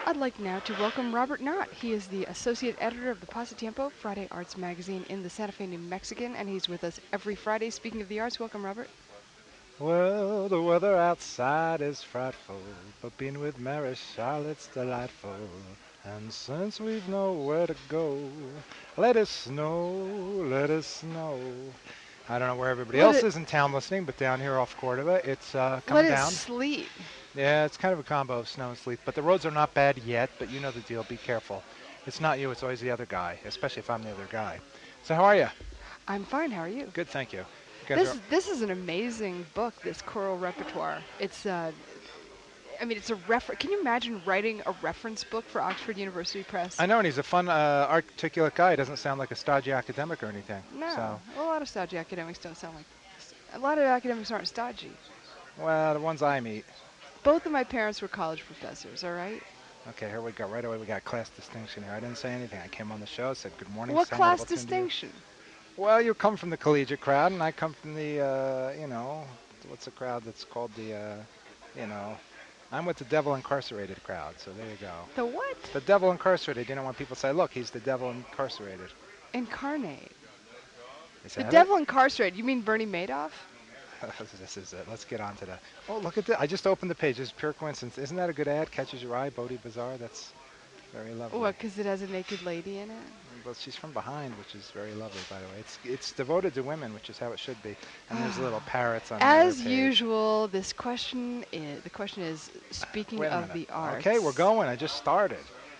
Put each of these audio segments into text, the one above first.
I'd like now to welcome Robert Knott. He is the associate editor of the Pasatiempo, Friday Arts magazine in the Santa Fe New Mexican, and he's with us every Friday. Speaking of the arts, welcome, Robert. Well, the weather outside is frightful, but being with Mary Charlotte's delightful. And since we've nowhere to go, let it snow, let it snow. I don't know where everybody Let else it is in town listening, but down here off Cordova, it's let coming it down. sleet. Yeah, it's kind of a combo of snow and sleet, but the roads are not bad yet, but you know the deal, be careful. It's not you, it's always the other guy, especially if I'm the other guy. So how are you? I'm fine. How are you? Good, thank you. You guys are This is an amazing book. This choral repertoire. I mean, it's a refer. Can you imagine writing a reference book for Oxford University Press? I know, and he's a fun, articulate guy. He doesn't sound like a stodgy academic or anything. No, So, a lot of stodgy academics don't sound like. A lot of academics aren't stodgy. well, the ones I meet. Both of my parents were college professors. All right. Okay, here we go. Right away, we got class distinction here. I didn't say anything. I came on the show, said good morning, What sang a class little tune to you. distinction? Well, you come from the collegiate crowd, and I come from the, what's the crowd that's called the, you know, I'm with the devil incarcerated crowd. So there you go. The what? The devil incarcerated. You know, when people say, look, he's the devil incarcerated. Incarnate. Is The that it? devil incarcerated. You mean Bernie Madoff? This is it. Let's get on to that. Oh, look at that. I just opened the page. This is pure coincidence. Isn't that a good ad? Catches your eye, Bodhi Bazaar. That's very lovely. What, because it has a naked lady in it? Well, she's from behind, which is very lovely, by the way. It's devoted to women, which is how it should be. And there's little parrots on the other As page. usual, the question is, speaking Wait a of minute. the arts. Okay, we're going. I just started.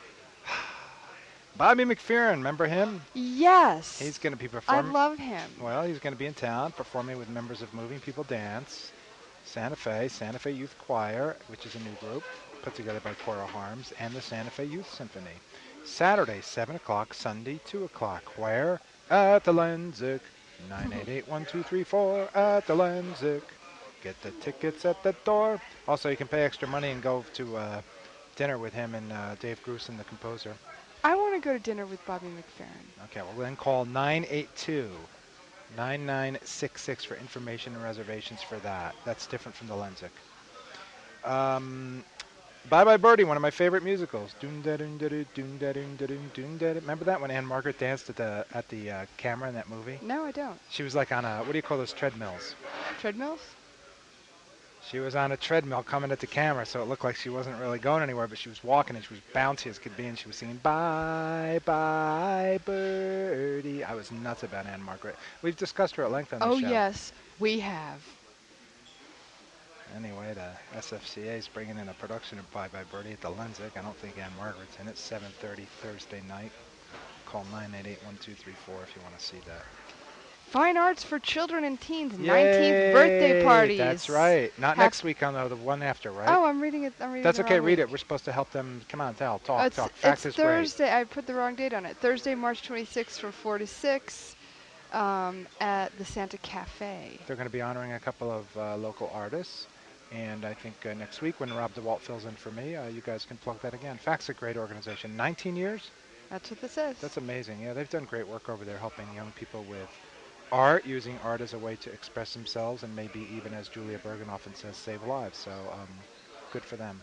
Bobby McFerrin, remember him? He's Yes, going to be I performing. love him. Well, he's going to be in town performing with members of Moving People Dance, Santa Fe Youth Choir, which is a new group put together by Cora Harms, and the Santa Fe Youth Symphony. Saturday, 7 o'clock, Sunday, 2 o'clock. Where? At the Lenzik. 988-1234 at the Lenzik. Get the tickets at the door. Also, you can pay extra money and go to dinner with him and Dave Grusin, the composer. I want to go to dinner with Bobby McFerrin. Okay, well then call 982-9966 for information and reservations for that. That's different from the Lenzik. Bye Bye Birdie, one of my favorite musicals. Remember that when Anne Margaret danced at the camera in that movie? No, I don't. She was like on a, what do you call those treadmills? Treadmills? She was on a treadmill coming at the camera, so it looked like she wasn't really going anywhere, but she was walking and she was bouncy as could be, and she was singing Bye Bye Birdie. I was nuts about Anne Margaret. We've discussed her at length on the Oh, show. yes, we have. Anyway, the SFCA is bringing in a production of Bye Bye Birdie at the Lenzik. I don't think Anne Margaret's in it. 7:30 Thursday night. Call 988-1234 if you want to see that. Fine Arts for Children and Teens, 19th Yay! birthday parties. That's right. Not Hap- next week on the one after, right? Oh, I'm reading it. I'm reading That's the okay. wrong Read week. it. We're supposed to help them. Come on, talk. It's Fact is great. Thursday. I put the wrong date on it. Thursday, March 26th from 4 to 6 at the Santa Cafe. They're going to be honoring a couple of local artists. And I think next week when Rob DeWalt fills in for me, you guys can plug that again. FACT's a great organization. 19 years? That's what this says. That's amazing. Yeah, they've done great work over there helping young people with art, using art as a way to express themselves, and maybe even, as Julia Bergen often says, save lives. So good for them.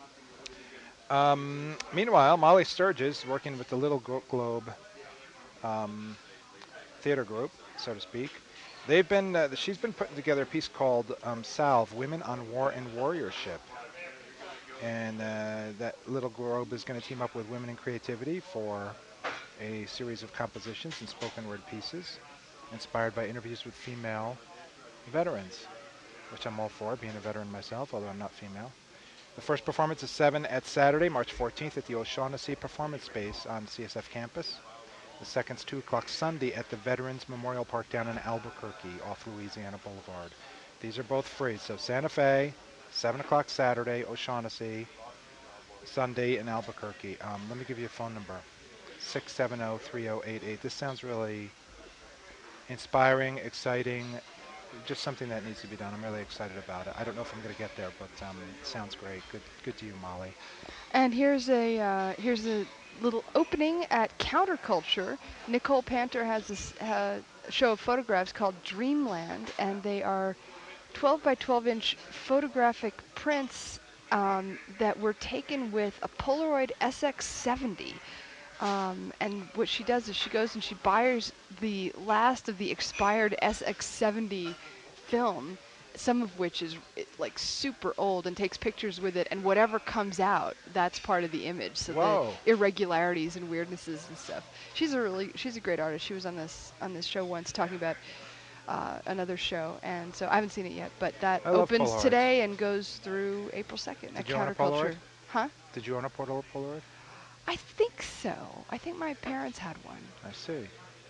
Meanwhile, Molly Sturgis, working with the Little Globe theater group, so to speak, she's been putting together a piece called Salve, Women on War and Warriorship. And that Little Globe is going to team up with Women in Creativity for a series of compositions and spoken word pieces inspired by interviews with female veterans, which I'm all for, being a veteran myself, although I'm not female. The first performance is 7 at Saturday, March 14th at the O'Shaughnessy Performance Space on CSF campus. The second's 2 o'clock Sunday at the Veterans Memorial Park down in Albuquerque off Louisiana Boulevard. These are both free, so Santa Fe, 7 o'clock Saturday, O'Shaughnessy, Sunday in Albuquerque. Let me give you a phone number, 670-3088. This sounds really inspiring, exciting, just something that needs to be done. I'm really excited about it. I don't know if I'm going to get there, but it sounds great. Good to you, Molly. And here's a little opening at Counterculture. Nicole Panter has a show of photographs called Dreamland, and they are 12 by 12 inch photographic prints that were taken with a Polaroid SX70. And what she does is she goes and she buys the last of the expired SX70 film, some of which is like super old, and takes pictures with it, and whatever comes out, that's part of the image. So Whoa. the irregularities and weirdnesses and stuff. She's a great artist. She was on this show once talking about another show, and so I haven't seen it yet, but that I love opens Polaroids. today and goes through April 2nd at Did you own a Counterculture. Polaroid? Huh? Did you own a Polaroid? I think so. I think my parents had one. I see.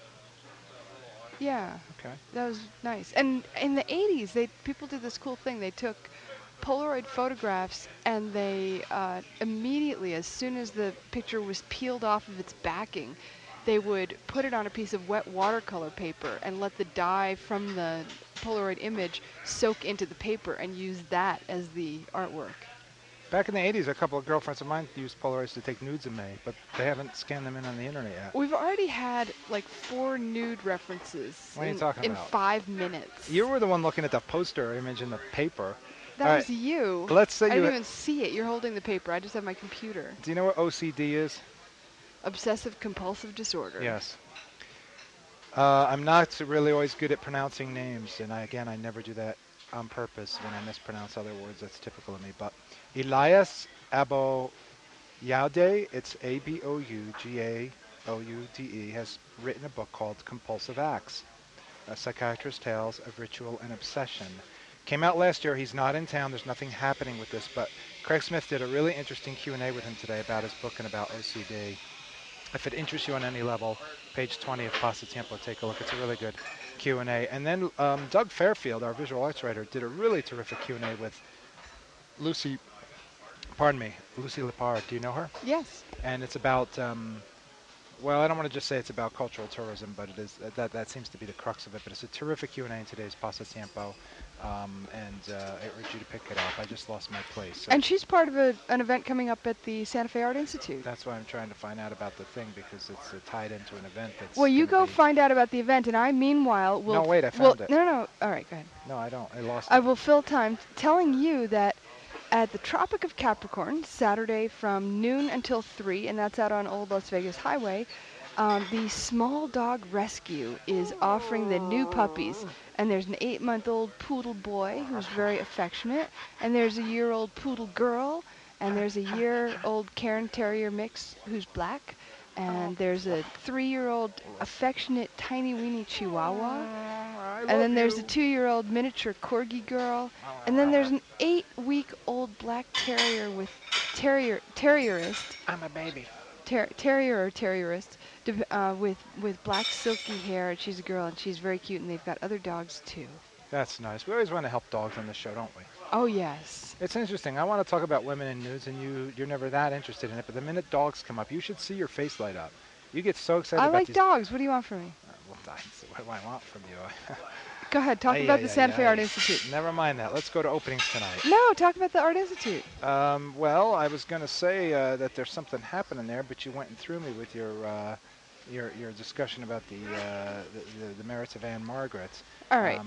Yeah, Okay. that was nice. And in the 80s, people did this cool thing. They took Polaroid photographs and they immediately, as soon as the picture was peeled off of its backing, they would put it on a piece of wet watercolor paper and let the dye from the Polaroid image soak into the paper and use that as the artwork. Back in the 80s, a couple of girlfriends of mine used Polaroids to take nudes of me, but they haven't scanned them in on the internet yet. We've already had like 4 nude references What are you talking in about? 5 minutes. You were the one looking at the poster image in the paper. That All was right, you. let's say I you didn't even see it. You're holding the paper. I just have my computer. Do you know what OCD is? Obsessive compulsive disorder. Yes. I'm not really always good at pronouncing names, and I never do that on purpose when I mispronounce other words. That's typical of me. But Elias Abouyade, it's Abougaoude, has written a book called Compulsive Acts, A Psychiatrist's Tales of Ritual and Obsession. Came out last year. He's not in town. There's nothing happening with this, but Craig Smith did a really interesting Q&A with him today about his book and about OCD. If it interests you on any level, page 20 of Pasatiempo, take a look. It's a really good Q&A. And then Doug Fairfield, our visual arts writer, did a really terrific Q&A with Lucy Lepard. Do you know her? Yes. And it's about, well, I don't want to just say it's about cultural tourism, but it is that seems to be the crux of it. But it's a terrific Q&A in today's Pasatiempo, and I urge you to pick it up. I just lost my place. So And she's part of an event coming up at the Santa Fe Art Institute. that's why I'm trying to find out about the thing, because it's tied into an event that's Well, you gonna go be find out about the event, and I, meanwhile, will... No, wait, I found it. No. All right, go ahead. No, I don't. I lost I it. will fill time telling you that at the Tropic of Capricorn, Saturday from noon until 3, and that's out on Old Las Vegas Highway, the Small Dog Rescue is offering the new puppies. And there's an 8-month-old poodle boy who's very affectionate, and there's a year-old poodle girl, and there's a year-old Cairn Terrier mix who's black, and there's a 3-year-old affectionate tiny weeny Chihuahua, and then there's a 2-year-old miniature Corgi girl, and then there's an 8-week-old black terrier with terrierist. I'm a baby. Terrier or terrierist, with black silky hair. And she's a girl, and she's very cute, and they've got other dogs too. That's nice. We always want to help dogs on this show, don't we? Oh yes. It's interesting. I want to talk about women in news, and you're never that interested in it. But the minute dogs come up, you should see your face light up. You get so excited I about like these. dogs. What do you want from me? Well, what do I want from you? Go ahead. Talk about the Santa Fe Art Institute. Never mind that. Let's go to openings tonight. No, talk about the Art Institute. Well, I was going to say that there's something happening there, but you went and threw me with your discussion about the merits of Anne Margaret. All right.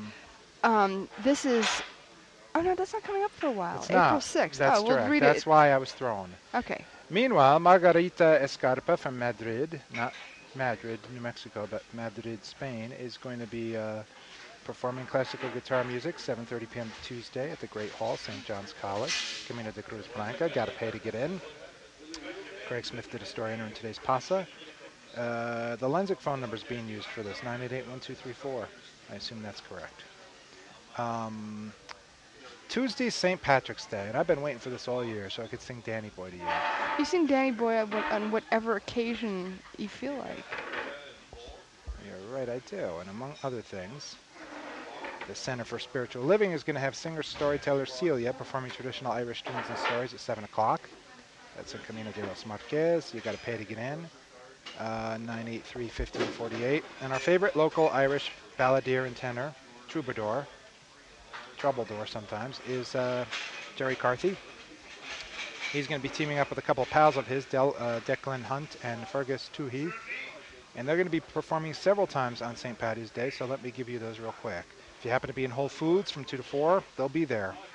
This is... Oh, no, that's not coming up for a while. It's April not. 6th. That's we'll correct. read That's it. why I was thrown. Okay. Meanwhile, Margarita Escarpa from Madrid, not Madrid, New Mexico, but Madrid, Spain, is going to be performing classical guitar music 7:30 p.m. Tuesday at the Great Hall, St. John's College, Camino de Cruz Blanca. Got to pay to get in. Craig Smith did a story in today's Pasa. The Lensic phone number is being used for this, 988-1234. I assume that's correct. Tuesday's St. Patrick's Day, and I've been waiting for this all year so I could sing Danny Boy to you. You sing Danny Boy on whatever occasion you feel like. You're right, I do. And among other things, the Center for Spiritual Living is going to have singer-storyteller Celia performing traditional Irish tunes and stories at 7 o'clock. That's in Camino de los Marques. You got to pay to get in. 983-1548. And our favorite local Irish balladeer and tenor, troubadour, troubledore sometimes, is Jerry Carthy. He's going to be teaming up with a couple of pals of his, Declan Hunt and Fergus Toohey. And they're going to be performing several times on St. Paddy's Day, so let me give you those real quick. If you happen to be in Whole Foods from 2 to 4, they'll be there.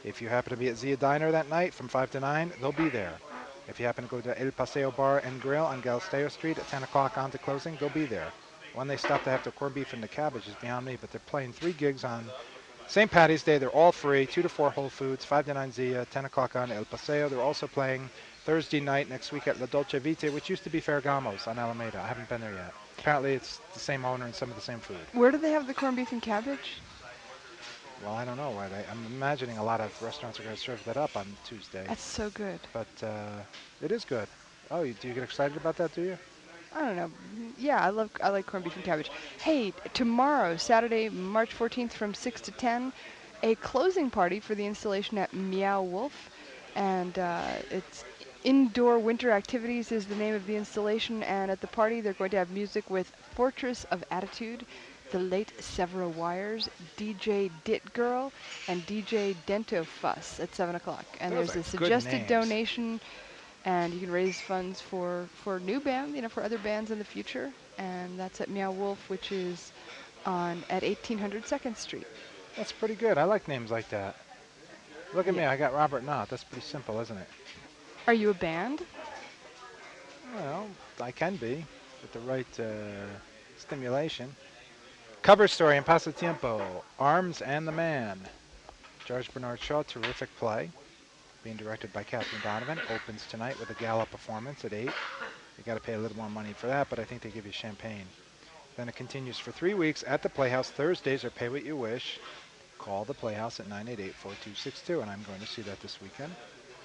If you happen to be at Zia Diner that night from 5 to 9, they'll be there. If you happen to go to El Paseo Bar and Grill on Galisteo Street at 10 o'clock on to closing, they'll be there. When they stop to have the corned beef and the cabbage is beyond me, but they're playing 3 gigs on St. Patty's Day. They're all free, 2 to 4 Whole Foods, 5 to 9 Zia, 10 o'clock on El Paseo. They're also playing Thursday night next week at La Dolce Vita, which used to be Ferragamo's on Alameda. I haven't been there yet. Apparently it's the same owner and some of the same food. Where do they have the corned beef and cabbage? Well, I don't know. I'm imagining a lot of restaurants are going to serve that up on Tuesday. That's so good. But it is good. Oh, do you get excited about that, do you? I don't know. Yeah, I like corned beef and cabbage. Hey, tomorrow, Saturday, March 14th from 6 to 10, a closing party for the installation at Meow Wolf. And it's Indoor Winter Activities is the name of the installation. And at the party, they're going to have music with Fortress of Attitude, the late Severa Wires, DJ Dit Girl, and DJ Dento Fuss at 7 o'clock. And Those there's a are good suggested names. donation, and you can raise funds for new band, for other bands in the future. And that's at Meow Wolf, which is at 1800 2nd Street. That's pretty good. I like names like that. Look at me. I got Robert Knott. That's pretty simple, isn't it? Are you a band? Well, I can be with the right stimulation. Cover story in Pasatiempo, Arms and the Man. George Bernard Shaw, terrific play. Being directed by Catherine Donovan. Opens tonight with a gala performance at 8. You got to pay a little more money for that, but I think they give you champagne. Then it continues for 3 weeks at the Playhouse. Thursdays are Pay What You Wish. Call the Playhouse at 988-4262, and I'm going to see that this weekend.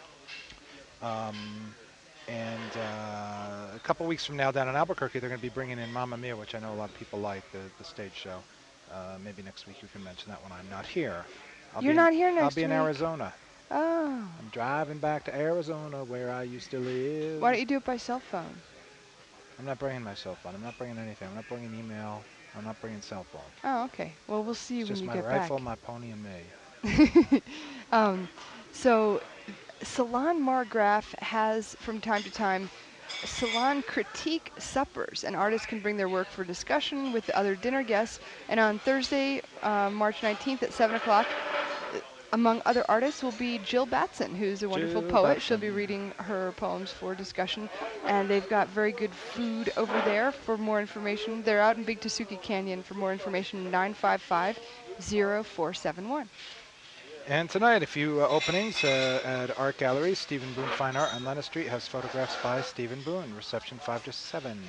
And a couple weeks from now down in Albuquerque, they're going to be bringing in Mamma Mia, which I know a lot of people like, the stage show. Maybe next week you can mention that when I'm not here. You're not here next I'll be in week. Arizona. Oh. I'm driving back to Arizona where I used to live. Why don't you do it by cell phone? I'm not bringing my cell phone. I'm not bringing anything. I'm not bringing email. I'm not bringing cell phone. Oh, okay. Well, we'll see you It's when just you my get rifle, back. my pony, and me. So Salon Margraf has, from time to time, salon critique suppers, and artists can bring their work for discussion with the other dinner guests. And on Thursday, March 19th at 7 o'clock, among other artists will be Jill Batson, who's a wonderful Jill poet. She'll be Batson. reading her poems for discussion. And they've got very good food over there. For more information, they're out in Big Tasuki Canyon. For more information, 955-0471. And tonight, a few openings at Art Gallery. Stephen Boone Fine Art on Lenna Street has photographs by Stephen Boone. Reception 5 to 7.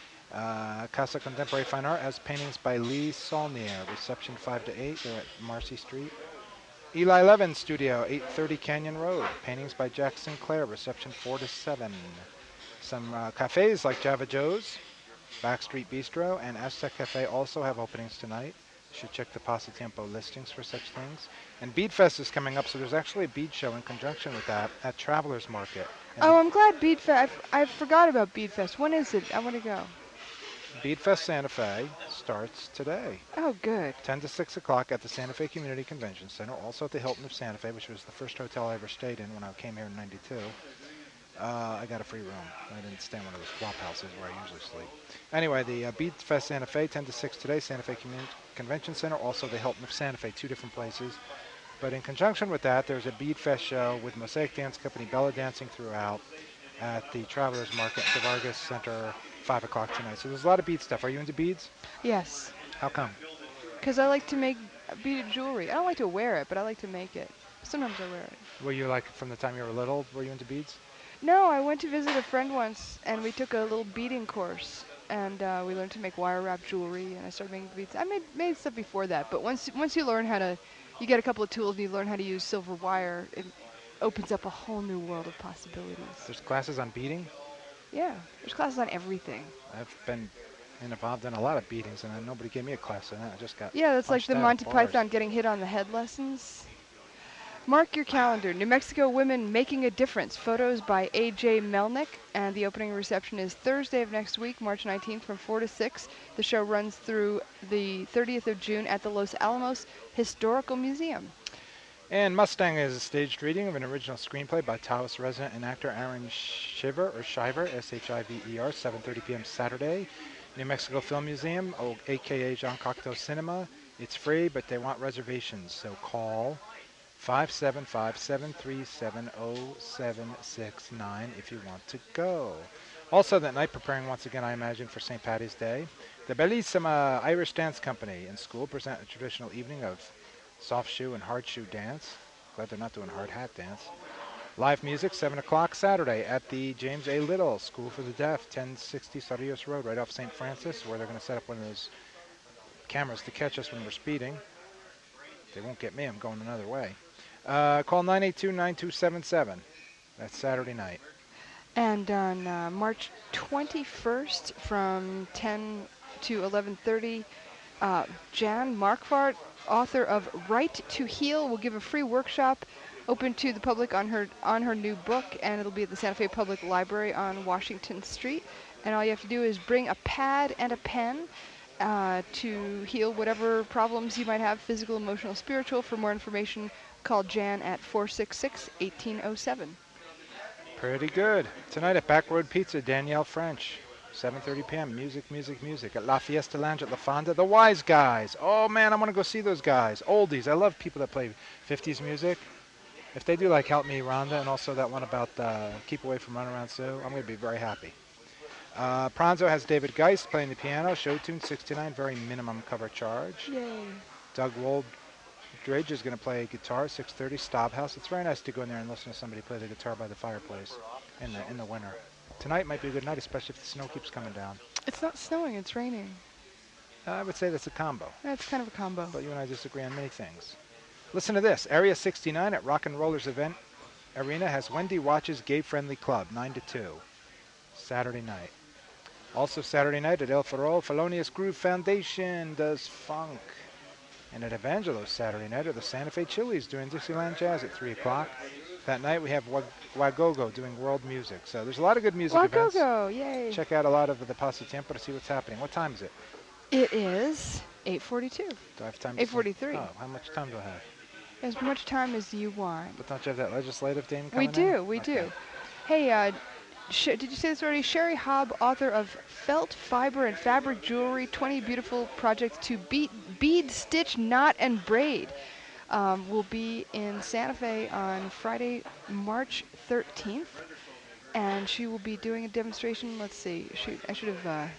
Casa Contemporary Fine Art has paintings by Lee Saulnier. Reception 5 to 8. They're at Marcy Street. Eli Levin Studio, 830 Canyon Road. Paintings by Jack Sinclair. Reception 4 to 7. Some cafes like Java Joe's, Backstreet Bistro, and Aztec Cafe also have openings tonight. You should check the Pasatiempo listings for such things. And Bead Fest is coming up, so there's actually a bead show in conjunction with that at Travelers Market. And Oh, I'm glad Bead Fest. I forgot about Bead Fest. When is it? I want to go. Bead Fest Santa Fe starts today. Oh, good. 10 to 6 o'clock at the Santa Fe Community Convention Center, also at the Hilton of Santa Fe, which was the first hotel I ever stayed in when I came here in '92. I got a free room. I didn't stay in one of those flop houses where I usually sleep. Anyway, the Bead Fest Santa Fe, 10 to 6 today, Santa Fe Convention Center, also the Hilton of Santa Fe, 2 different places. But in conjunction with that, there's a Bead Fest show with Mosaic Dance Company, Bella Dancing Throughout, at the Travelers Market, the Vargas Center, 5 o'clock tonight. So there's a lot of bead stuff. Are you into beads? Yes. How come? Because I like to make beaded jewelry. I don't like to wear it, but I like to make it. Sometimes I wear it. Were you like, from the time you were little, were you into beads? No, I went to visit a friend once, and we took a little beading course, and we learned to make wire wrap jewelry, and I started making beads. I made stuff before that, but once you learn how to, you get a couple of tools and you learn how to use silver wire, it opens up a whole new world of possibilities. There's classes on beading. Yeah, there's classes on everything. I've been involved in a lot of beatings, and nobody gave me a class on that. I just got Yeah, that's like punched the out at Monty bars. Python getting hit on the head lessons. Mark your calendar. New Mexico Women Making a Difference. Photos by A.J. Melnick. And the opening reception is Thursday of next week, March 19th from 4 to 6. The show runs through the 30th of June at the Los Alamos Historical Museum. And Mustang is a staged reading of an original screenplay by Taos resident and actor Aaron Shiver, Shiver, 7:30 p.m. Saturday. New Mexico Film Museum, a.k.a. Jean Cocteau Cinema. It's free, but they want reservations, so call 575-737-0769 if you want to go. Also that night, preparing once again, I imagine, for St. Patty's Day, the Bellissima Irish Dance Company in school present a traditional evening of soft shoe and hard shoe dance. Glad they're not doing hard hat dance. Live music, 7 o'clock Saturday at the James A. Little School for the Deaf, 1060 Sarrios Road, right off St. Francis, where they're going to set up one of those cameras to catch us when we're speeding. They won't get me. I'm going another way. Call 982-9277. That's Saturday night. And on March 21st from 10 to 11:30, Jan Markvart, author of Right to Heal, will give a free workshop open to the public on her new book, and it'll be at the Santa Fe Public Library on Washington Street. And all you have to do is bring a pad and a pen to heal whatever problems you might have, physical, emotional, spiritual. For more information, call Jan at 466-1807. Pretty good. Tonight at Backroad Pizza, Danielle French. 7:30 p.m. Music, music, music. At La Fiesta Lounge at La Fonda, The Wise Guys. Oh, man, I want to go see those guys. Oldies. I love people that play 50s music. If they do like Help Me Rhonda and also that one about Keep Away from Runaround Sue, I'm going to be very happy. Pranzo has David Geist playing the piano. Show tune 69, very minimum cover charge. Yay. Doug Woldridge is going to play guitar, 6:30, Staubhouse. It's very nice to go in there and listen to somebody play the guitar by the fireplace in the winter. Tonight might be a good night, especially if the snow keeps coming down. It's not snowing, it's raining. I would say that's a combo, That's kind of a combo. but you and I disagree on many things. Listen to this. Area 69 at Rock and Rollers Event Arena has Wendy Watch's Gay Friendly Club, 9 to 2, Saturday night. Also Saturday night at El Farol, Felonious Groove Foundation does funk. And at Evangelos Saturday night at the Santa Fe Chili's doing Dixieland Jazz at 3 o'clock. That night we have Wagogo doing world music. So there's a lot of good music events. Wagogo, yay. Check out a lot of the Pasatiempo to see what's happening. What time is it? It is 8:42. Do I have time to say- 8:43. Oh, how much time do I have? As much time as you want. But don't you have that legislative thing We coming in? do. Okay. Hey, did you say this already? Sherry Hobb, author of Felt, Fiber, and Fabric Jewelry, 20 beautiful projects to bead, stitch, knot, and braid, will be in Santa Fe on Friday, March 13th. And she will be doing a demonstration. Let's see. I should have...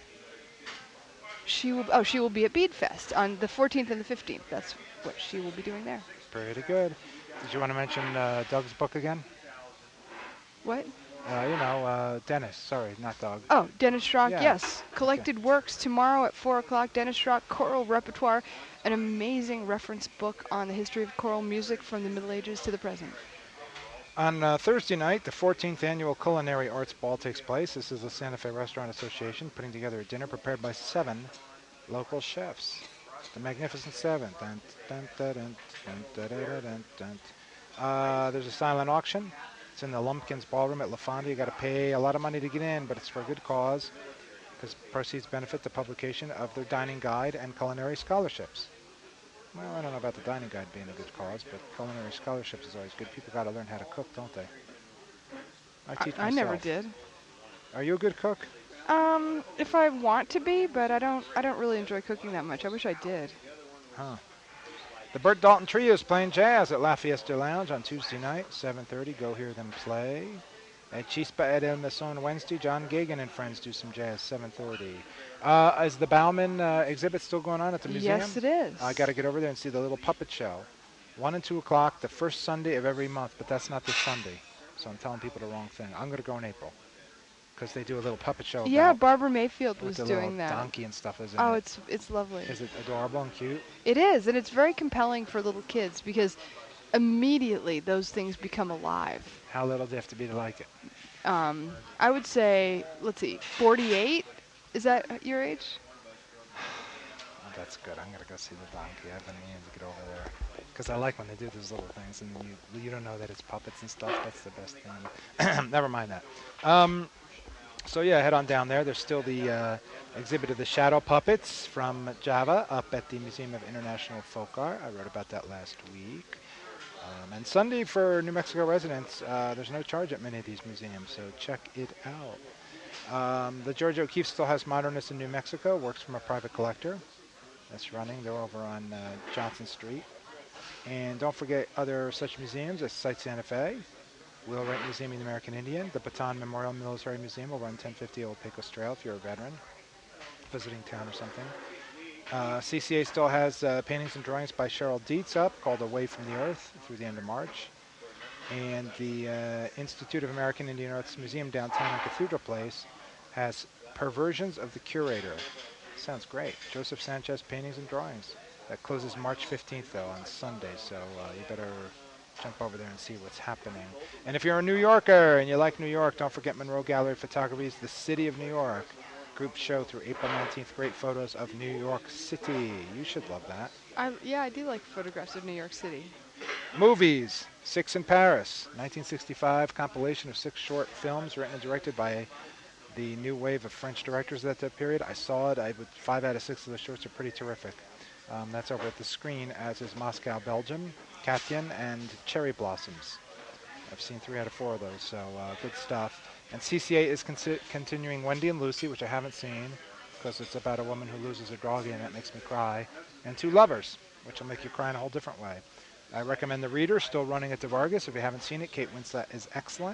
she will be at Bead Fest on the 14th and the 15th. That's what she will be doing there. Pretty good. Did you want to mention Doug's book again? What? Dennis. Sorry, not Doug. Oh, Dennis Schrock, Yeah. yes. Collected Works tomorrow at 4 o'clock. Dennis Schrock, Choral Repertoire, an amazing reference book on the history of choral music from the Middle Ages to the present. On Thursday night, the 14th annual Culinary Arts Ball takes place. This is the Santa Fe Restaurant Association putting together a dinner prepared by 7 local chefs. The Magnificent Seven. Dun, dun, dun, dun, dun, dun, dun, dun, dun, dun. There's a silent auction. It's in the Lumpkins Ballroom at La Fonda. You got to pay a lot of money to get in, but it's for a good cause because proceeds benefit the publication of their dining guide and culinary scholarships. Well, I don't know about the dining guide being a good cause, but culinary scholarships is always good. People got to learn how to cook, don't they? I teach myself. I never did. Are you a good cook? If I want to be, but I don't really enjoy cooking that much. I wish I did. Huh. The Bert Dalton Trio is playing jazz at La Fiesta Lounge on Tuesday night, 7:30. Go hear them play. At Chispa at El Mason Wednesday, John Gagan and friends do some jazz, 7:30. Is the Bauman exhibit still going on at the museum? Yes, it is. I got to get over there and see the little puppet show. 1 and 2 o'clock, the first Sunday of every month, but that's not this Sunday. So I'm telling people the wrong thing. I'm going to go in April because they do a little puppet show. Yeah, Barbara Mayfield with was the doing little that. donkey and stuff, isn't Oh, it? it's lovely. Is it adorable and cute? It is, and it's very compelling for little kids because immediately those things become alive. How little do you have to be to like it? I would say, let's see, 48? Is that your age? Oh, that's good. I'm going to go see the donkey. I've been meaning to get over there because I like when they do those little things and you don't know that it's puppets and stuff. That's the best thing. Never mind that. So yeah, head on down there. There's still the exhibit of the shadow puppets from Java up at the Museum of International Folk Art. I wrote about that last week. And Sunday for New Mexico residents, there's no charge at many of these museums, so check it out. The George O'Keeffe still has Modernists in New Mexico, works from a private collector. That's running. They're over on Johnson Street. And don't forget other such museums as Site Santa Fe, Wheelwright Museum of the American Indian, the Bataan Memorial Military Museum over on 1050 Old Pecos Trail if you're a veteran visiting town or something. CCA still has paintings and drawings by Cheryl Dietz up called Away from the Earth through the end of March. And the Institute of American Indian Arts Museum downtown on Cathedral Place has Perversions of the Curator. Sounds great. Joseph Sanchez paintings and drawings. That closes March 15th, though, on Sunday, so you better jump over there and see what's happening. And if you're a New Yorker and you like New York, don't forget Monroe Gallery Photography's The City of New York. Group show through April 19th. Great photos of New York City. You should love that. Yeah, I do like photographs of New York City. Movies. Six in Paris. 1965 compilation of 6 short films written and directed by the new wave of French directors at that period. I saw it. 5 out of 6 of the shorts are pretty terrific. That's over at the screen, as is Moscow, Belgium, Katyn, and Cherry Blossoms. I've seen 3 out of 4 of those, so good stuff. And CCA is continuing Wendy and Lucy, which I haven't seen, because it's about a woman who loses her doggy, and that makes me cry. And Two Lovers, which will make you cry in a whole different way. I recommend The Reader, still running at DeVargas. If you haven't seen it, Kate Winslet is excellent.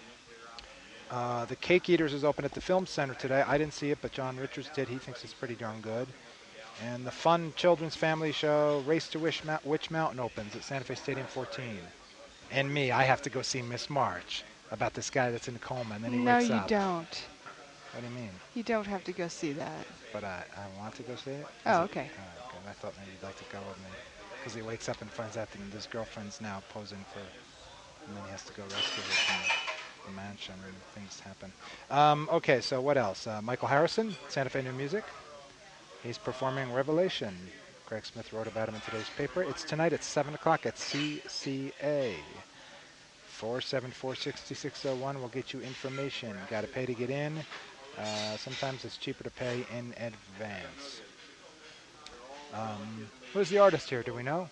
The Cake Eaters is open at the Film Center today. I didn't see it, but John Richards did. He thinks it's pretty darn good. And the fun children's family show, Race to Witch Mountain, opens at Santa Fe Stadium 14. And me, I have to go see Miss March, about this guy that's in a coma, and then he wakes up. No, you don't. What do you mean? You don't have to go see that. But I want to go see it? Oh, okay. All right, good. I thought maybe you'd like to go with me. Because he wakes up and finds out that his girlfriend's now posing for, and then he has to go rescue her from the mansion, and things happen. Okay, so what else? Michael Harrison, Santa Fe New Music. He's performing Revelation. Greg Smith wrote about him in today's paper. It's tonight at 7 o'clock at CCA. 474-6601 will get you information. Got to pay to get in. Sometimes it's cheaper to pay in advance. Who's the artist here? Do we know?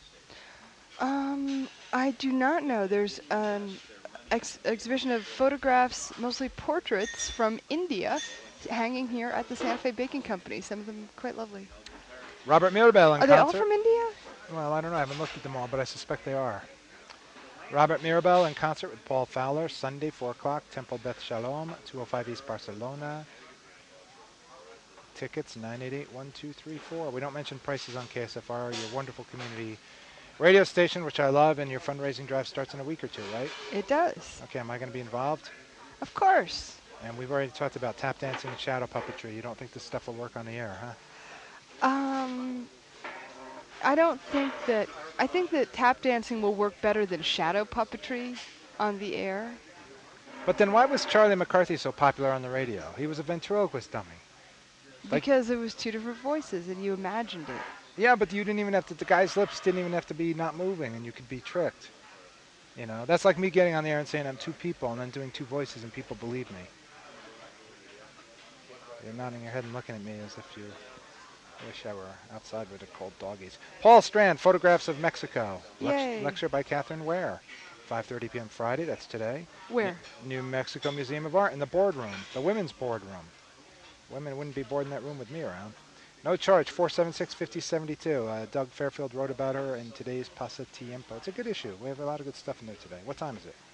I do not know. There's an exhibition of photographs, mostly portraits from India, hanging here at the Santa Fe Baking Company. Some of them quite lovely. Robert Mirabel in Are concert. they all from India? Well, I don't know. I haven't looked at them all, but I suspect they are. Robert Mirabel in concert with Paul Fowler, Sunday, 4 o'clock, Temple Beth Shalom, 205 East Barcelona. Tickets, 988-1234. We don't mention prices on KSFR, your wonderful community radio station, which I love, and your fundraising drive starts in a week or 2, right? It does. Okay, am I going to be involved? Of course. And we've already talked about tap dancing and shadow puppetry. You don't think this stuff will work on the air, huh? I don't think that... I think that tap dancing will work better than shadow puppetry on the air. But then why was Charlie McCarthy so popular on the radio? He was a ventriloquist dummy. Because it was 2 different voices and you imagined it. Yeah, but you didn't even have to... The guy's lips didn't even have to be not moving, and you could be tricked. You know, that's like me getting on the air and saying I'm 2 people and then doing 2 voices and people believe me. You're nodding your head and looking at me as if you wish I were outside with the cold doggies. Paul Strand, Photographs of Mexico. Yay. Lecture by Catherine Ware. 5:30 p.m. Friday, that's today. Where? New Mexico Museum of Art in the boardroom, the women's boardroom. Women wouldn't be bored in that room with me around. No charge, 476-5072. Doug Fairfield wrote about her in today's Pasatiempo. It's a good issue. We have a lot of good stuff in there today. What time is it?